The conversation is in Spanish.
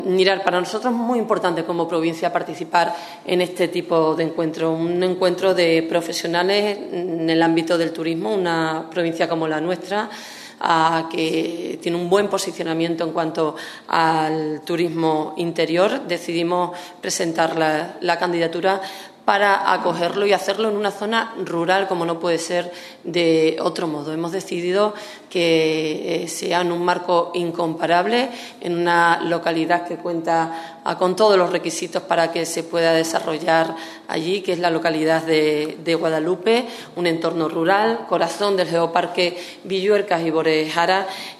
Mirar, para nosotros es muy importante como provincia participar en este tipo de encuentro, un encuentro de profesionales en el ámbito del turismo, una provincia como la nuestra, que tiene un buen posicionamiento en cuanto al turismo interior. Decidimos presentar la candidatura para acogerlo y hacerlo en una zona rural, como no puede ser de otro modo. Hemos decidido que sea en un marco incomparable, en una localidad que cuenta con todos los requisitos para que se pueda desarrollar allí, que es la localidad de Guadalupe, un entorno rural, corazón del Geoparque Villuercas y Borejara,